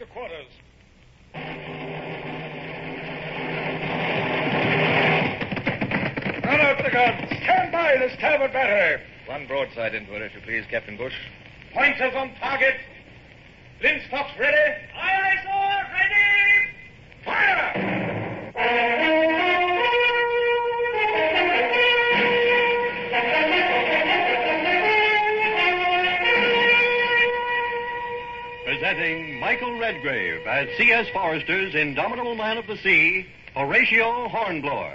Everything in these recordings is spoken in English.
to quarters. Run out the guns. Stand by the starboard battery. One broadside into her, if you please, Captain Bush. Pointers on target. Linstocks ready. Aye, sir. Ready. Fire! Presenting Michael Redgrave as C.S. Forrester's Indomitable Man of the Sea, Horatio Hornblower.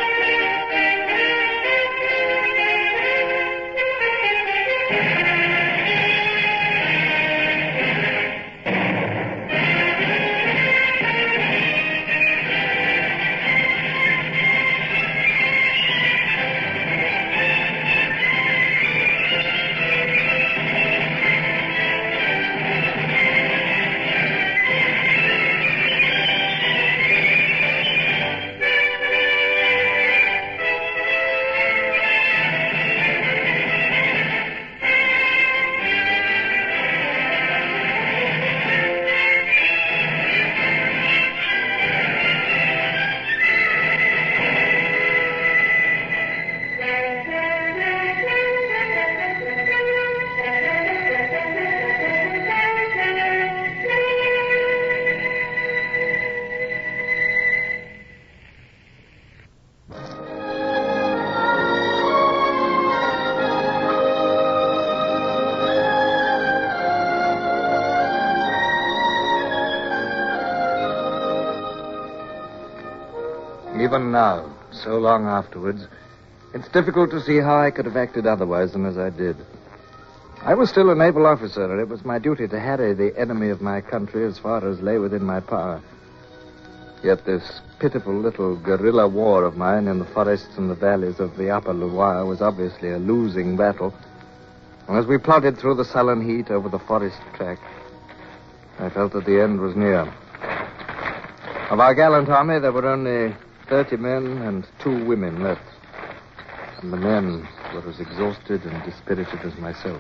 Even now, so long afterwards, it's difficult to see how I could have acted otherwise than as I did. I was still a naval officer, and it was my duty to harry the enemy of my country as far as lay within my power. Yet this pitiful little guerrilla war of mine in the forests and the valleys of the upper Loire was obviously a losing battle. And as we plodded through the sullen heat over the forest track, I felt that the end was near. Of our gallant army, there were only 30 men and 2 women left. And the men were as exhausted and dispirited as myself.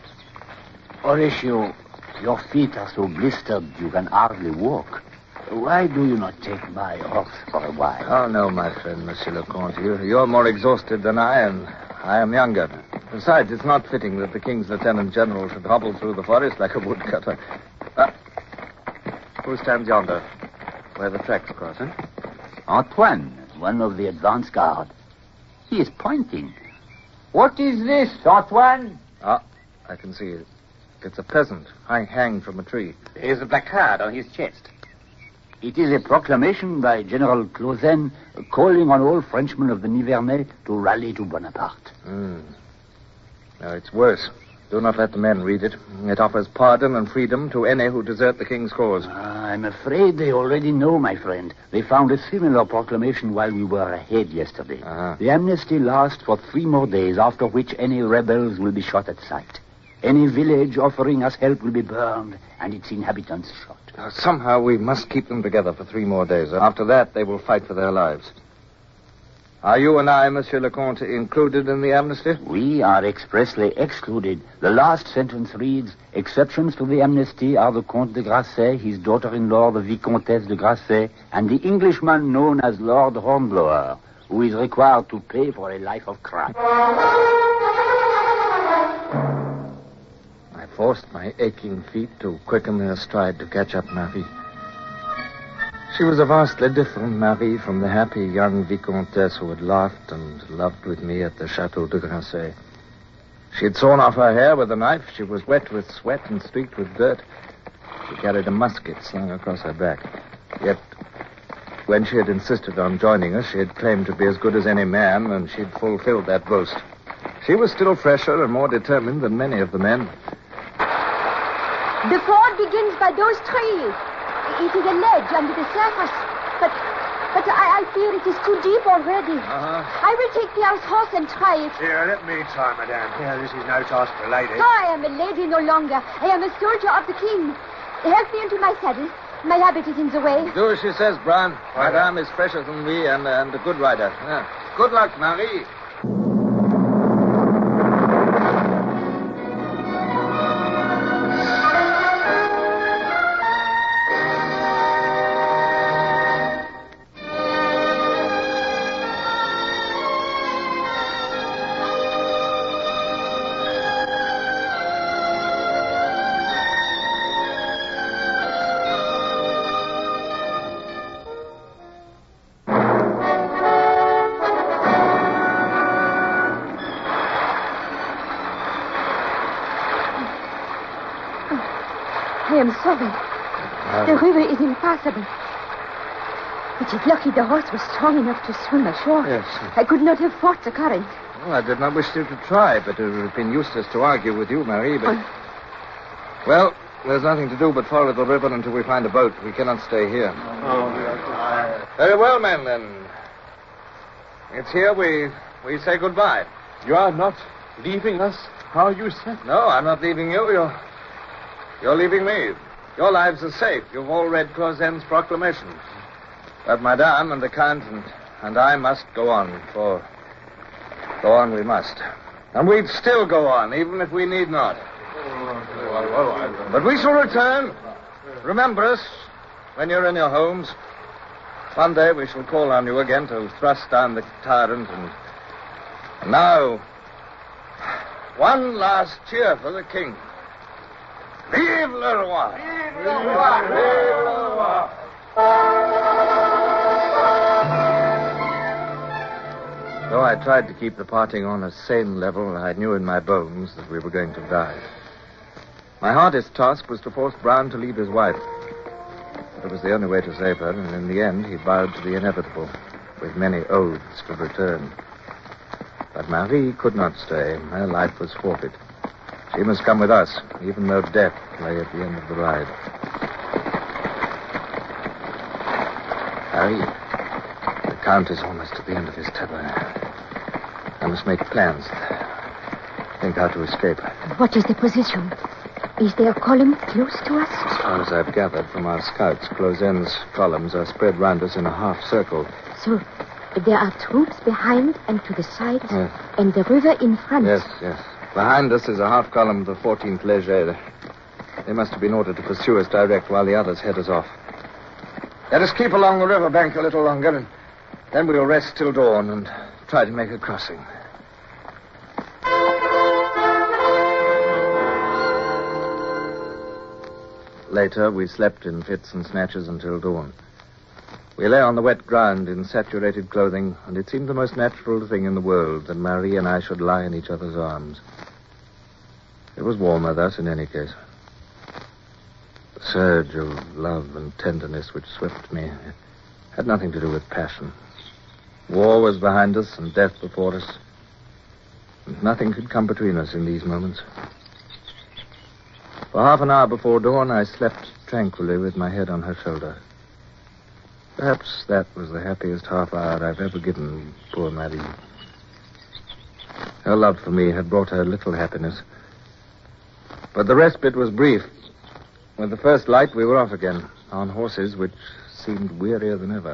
Horatio, your feet are so blistered you can hardly walk. Why do you not take my horse for a while? Oh, no, my friend, Monsieur le Comte. You're more exhausted than I am. I am younger. Besides, it's not fitting that the King's Lieutenant General should hobble through the forest like a woodcutter. Who stands yonder, where the tracks cross, eh? Antoine, one of the advance guard. He is pointing. What is this, Antoine? Ah, I can see it. It's a peasant hanged from a tree. There is a placard on his chest. It is a proclamation by General Clausen calling on all Frenchmen of the Nivernais to rally to Bonaparte. No, it's worse. Do not let the men read it. It offers pardon and freedom to any who desert the king's cause. I'm afraid they already know, my friend. They found a similar proclamation while we were ahead yesterday. The amnesty lasts for 3 more days, after which any rebels will be shot at sight. Any village offering us help will be burned and its inhabitants shot. Somehow we must keep them together for 3 more days. After that, they will fight for their lives. Are you and I, Monsieur le Comte, included in the amnesty? We are expressly excluded. The last sentence reads, exceptions to the amnesty are the Comte de Grasset, his daughter-in-law, the Vicomtesse de Grasset, and the Englishman known as Lord Hornblower, who is required to pay for a life of crime. I forced my aching feet to quicken their stride to catch up Marie. She was a vastly different Marie from the happy young Vicomtesse who had laughed and loved with me at the Chateau de Grasset. She had sawn off her hair with a knife. She was wet with sweat and streaked with dirt. She carried a musket slung across her back. Yet, when she had insisted on joining us, she had claimed to be as good as any man, and she'd fulfilled that boast. She was still fresher and more determined than many of the men. The ford begins by those trees. It is a ledge under the surface. But I fear it is too deep already. I will take Pierre's horse and try it. Here, let me try, madame. Here, this is no task for a lady. Oh, I am a lady no longer. I am a soldier of the king. Help me into my saddle. My habit is in the way. Do as she says, Bran. Madame is fresher than we and a good rider. Good luck, Marie. I am sorry. The river is impassable. It is lucky the horse was strong enough to swim ashore. Yes. I could not have fought the current. Well, I did not wish you to try, but it would have been useless to argue with you, Marie, but... Well, there's nothing to do but follow the river until we find a boat. We cannot stay here. Very well, men, then. It's here we say goodbye. You are not leaving us, how you said? No, I'm not leaving you. You're leaving me. Your lives are safe. You've all read Clausen's proclamation. But Madame and the Count and I must go on, for go on we must. And we'd still go on, even if we need not. But we shall return. Remember us when you're in your homes. One day we shall call on you again to thrust down the tyrant. And now, one last cheer for the king. Vive le roi! Vive le roi! Vive le roi! Though I tried to keep the parting on a sane level, I knew in my bones that we were going to die. My hardest task was to force Brown to leave his wife. But it was the only way to save her, and in the end he bowed to the inevitable, with many oaths to return. But Marie could not stay. Her life was forfeit. She must come with us, even though death lay at the end of the ride. Marie, the Count is almost at the end of his tether. I must make plans. Think how to escape. What is the position? Is there a column close to us? As far as I've gathered from our scouts, Clausen's columns are spread round us in a half circle. So there are troops behind and to the sides, yes. And the river in front. Yes. Behind us is a half column of the 14th Léger. They must have been ordered to pursue us direct while the others head us off. Let us keep along the river bank a little longer, and then we'll rest till dawn and try to make a crossing. Later, we slept in fits and snatches until dawn. We lay on the wet ground in saturated clothing, and it seemed the most natural thing in the world that Marie and I should lie in each other's arms. It was warmer thus in any case. The surge of love and tenderness which swept me had nothing to do with passion. War was behind us and death before us, and nothing could come between us in these moments. For half an hour before dawn, I slept tranquilly with my head on her shoulder. Perhaps that was the happiest half hour I've ever given poor Marie. Her love for me had brought her little happiness. But the respite was brief. With the first light, we were off again, on horses which seemed wearier than ever.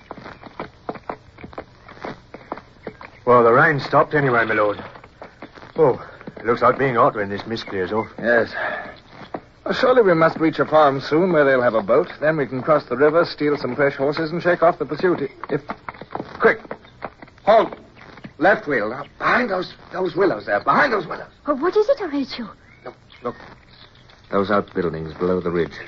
Well, the rain stopped anyway, my lord. Oh, it looks like being hot when this mist clears off. Yes. Well, surely we must reach a farm soon where they'll have a boat. Then we can cross the river, steal some fresh horses, and shake off the pursuit. Quick. Halt. Left wheel. Now, behind those willows there. Behind those willows. Oh, what is it, Horatio? Look. Those outbuildings below the ridge.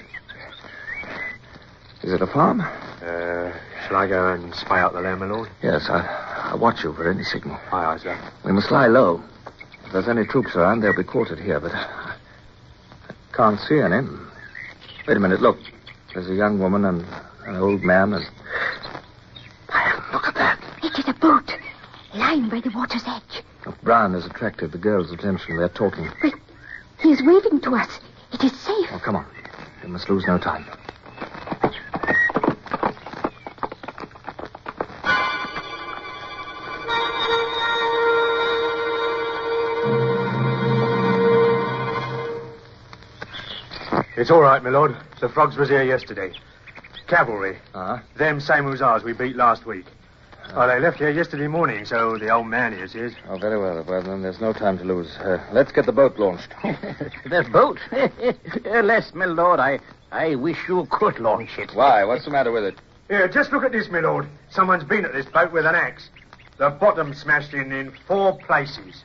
Is it a farm? Shall I go and spy out the land, my lord? Yes, I'll watch you for any signal. Aye, sir. We must lie low. If there's any troops around, they'll be quartered here, but I can't see any. Wait a minute, look. There's a young woman and an old man and... Look at that. It is a boat, lying by the water's edge. If Brown has attracted the girls' attention, they're talking. Wait, he is waving to us. It is safe. Oh, come on. We must lose no time. It's all right, my lord. The frogs was here yesterday. Cavalry. Uh-huh. Them same hussars we beat last week. Oh, they left here yesterday morning, so the old man here says. Oh, very well. Well, then there's no time to lose. Let's get the boat launched. The boat? Alas, my lord, I wish you could launch it. Why? What's the matter with it? Here, just look at this, my lord. Someone's been at this boat with an axe. The bottom smashed in 4 places.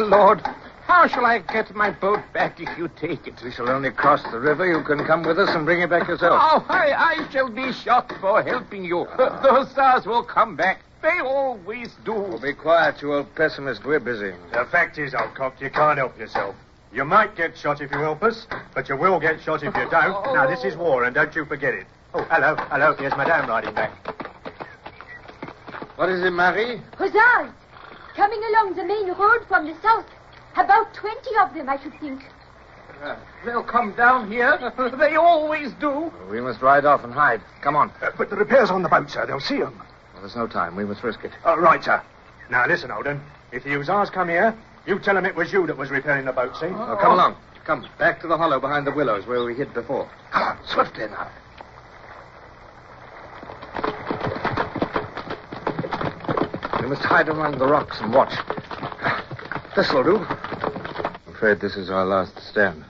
Lord, how shall I get my boat back if you take it? We shall only cross the river. You can come with us and bring it back yourself. Oh, I shall be shot for helping you. The hussars will come back. They always do. Oh, be quiet, you old pessimist. We're busy. The fact is, old cock, you can't help yourself. You might get shot if you help us, but you will get shot if you don't. Now, this is war, and don't you forget it. Oh, hello. Here's Madame riding back. What is it, Marie? Hussars! Coming along the main road from the south. About 20 of them, I should think. They'll come down here. They always do. We must ride off and hide. Come on. But the repairs on the boat, sir. They'll see them. Well, there's no time. We must risk it. Right, sir. Now, listen, Holden. If the hussars come here, you tell them it was you that was repairing the boat, see? Oh, come along. Come, back to the hollow behind the willows where we hid before. Come on, swiftly now. We must hide among the rocks and watch. This'll do. I'm afraid this is our last stand.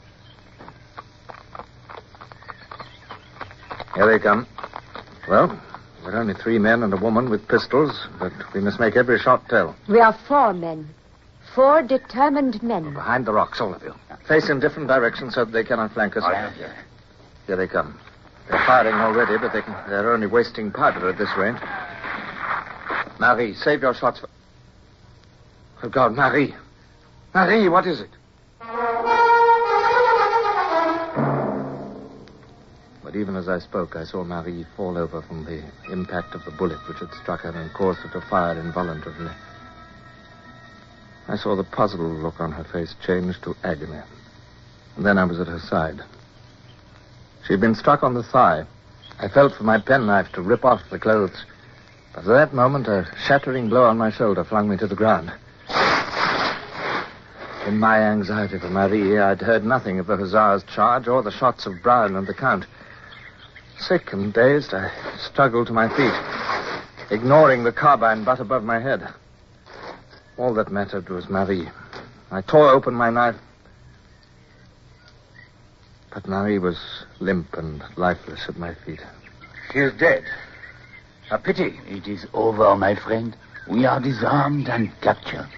Here they come. Well, we're only 3 men and a woman with pistols, but we must make every shot tell. We are 4 men. 4 determined men. Behind the rocks, all of you. Face in different directions so that they cannot flank us. Here they come. They're firing already, but they're only wasting powder at this range. Marie, save your shots for... Oh, God, Marie. Marie, what is it? But even as I spoke, I saw Marie fall over from the impact of the bullet which had struck her and caused her to fire involuntarily. I saw the puzzled look on her face change to agony. And then I was at her side. She had been struck on the thigh. I felt for my penknife to rip off the clothes. But at that moment, a shattering blow on my shoulder flung me to the ground. In my anxiety for Marie, I'd heard nothing of the hussars' charge or the shots of Brown and the Count. Sick and dazed, I struggled to my feet, ignoring the carbine butt above my head. All that mattered was Marie. I tore open my knife. But Marie was limp and lifeless at my feet. She is dead. A pity. It is over, my friend. We are disarmed and captured.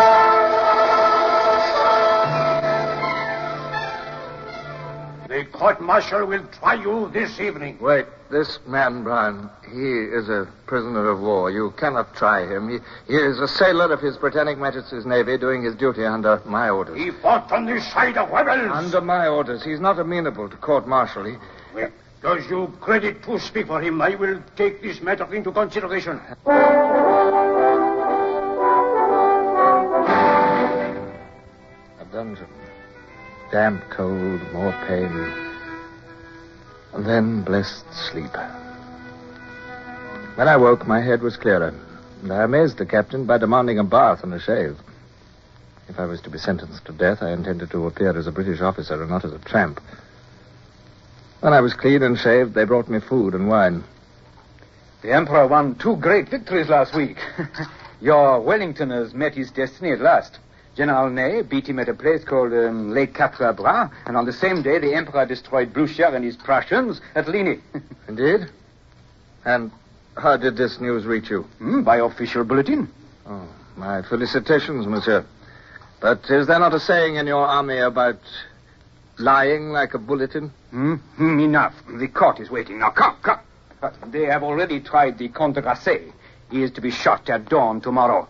The court-martial will try you this evening. Wait, this man, Brown, he is a prisoner of war. You cannot try him. He is a sailor of His Britannic Majesty's Navy doing his duty under my orders. He fought on the side of rebels. Under my orders. He's not amenable to court-martial. Well, does you credit to speak for him? I will take this matter into consideration. A dungeon. Damp, cold, more pain. And then blessed sleep. When I woke, my head was clearer. And I amazed the captain by demanding a bath and a shave. If I was to be sentenced to death, I intended to appear as a British officer and not as a tramp. When I was clean and shaved, they brought me food and wine. The Emperor won 2 great victories last week. Your Wellington has met his destiny at last. General Ney beat him at a place called Les Quatre Bras, and on the same day, the Emperor destroyed Blucher and his Prussians at Ligny. Indeed? And how did this news reach you? By official bulletin. Oh, my felicitations, monsieur. But is there not a saying in your army about lying like a bulletin? Enough. The court is waiting. Now, come. They have already tried the Comte de Grasset. He is to be shot at dawn tomorrow.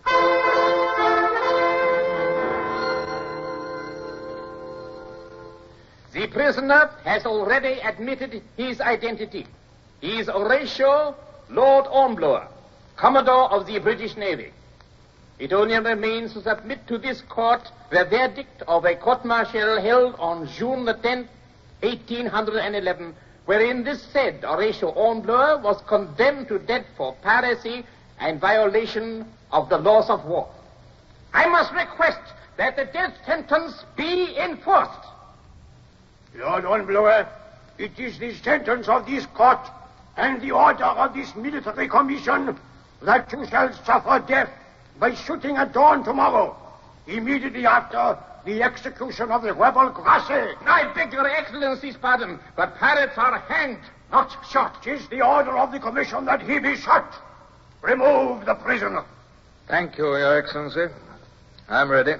The prisoner has already admitted his identity. He is Horatio Lord Hornblower, Commodore of the British Navy. It only remains to submit to this court the verdict of a court-martial held on June the 10th, 1811, wherein this said Horatio Hornblower was condemned to death for piracy and violation of the laws of war. I must request that the death sentence be enforced. Lord Hornblower, it is the sentence of this court and the order of this military commission that you shall suffer death by shooting at dawn tomorrow, immediately after the execution of the rebel Grasset. I beg your excellency's pardon, but pirates are hanged, not shot. 'Tis the order of the commission that he be shot. Remove the prisoner. Thank you, Your Excellency. I'm ready.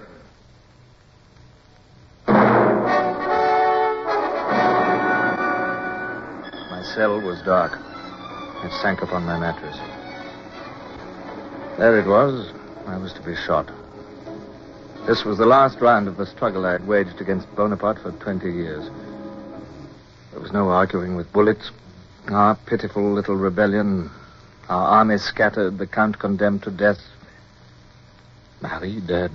My cell was dark. It sank upon my mattress. There it was. I was to be shot. This was the last round of the struggle I had waged against Bonaparte for 20 years. There was no arguing with bullets. Our pitiful little rebellion, our army scattered, the Count condemned to death. Marie dead.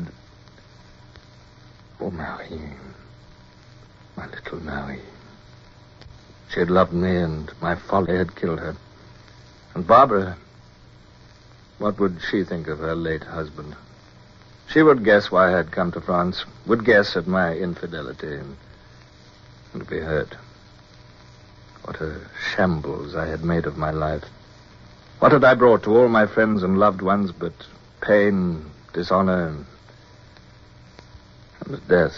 Oh, Marie. My little Marie. She had loved me, and my folly had killed her. And Barbara, what would she think of her late husband? She would guess why I had come to France, would guess at my infidelity, and be hurt. What a shambles I had made of my life. What had I brought to all my friends and loved ones but pain, dishonor, and death?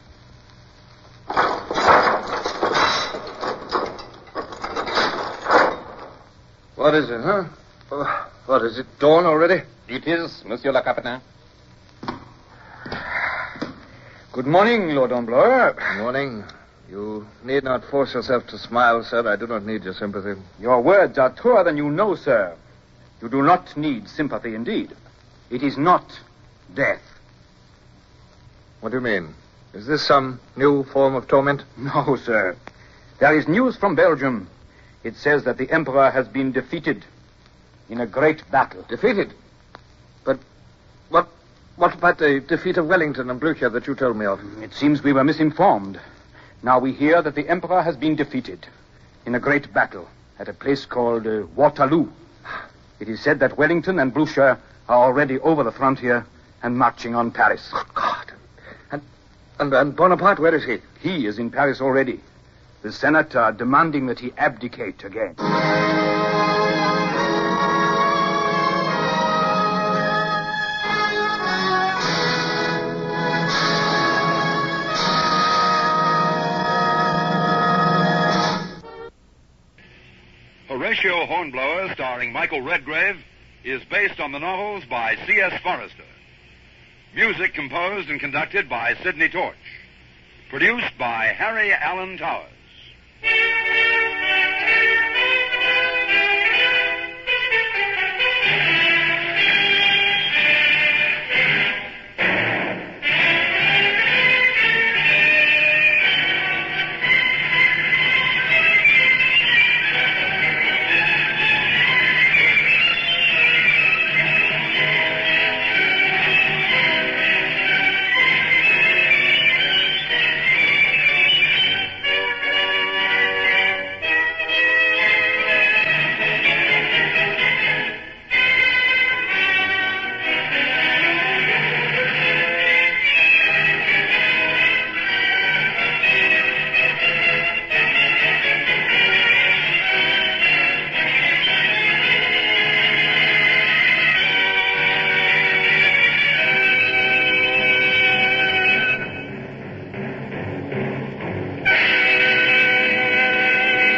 What is it, huh? What, is it dawn already? It is, Monsieur le Capitaine. Good morning, Lord Ambler. Good morning. You need not force yourself to smile, sir. I do not need your sympathy. Your words are truer than you know, sir. You do not need sympathy, indeed. It is not death. What do you mean? Is this some new form of torment? No, sir. There is news from Belgium. It says that the Emperor has been defeated in a great battle. Defeated? But what about the defeat of Wellington and Blücher that you told me of? It seems we were misinformed. Now we hear that the Emperor has been defeated in a great battle at a place called Waterloo. It is said that Wellington and Blücher are already over the frontier and marching on Paris. Good God. And Bonaparte, where is he? He is in Paris already. The Senate are demanding that he abdicate again. Horatio Hornblower, starring Michael Redgrave, is based on the novels by C.S. Forrester. Music composed and conducted by Sidney Torch. Produced by Harry Allen Towers.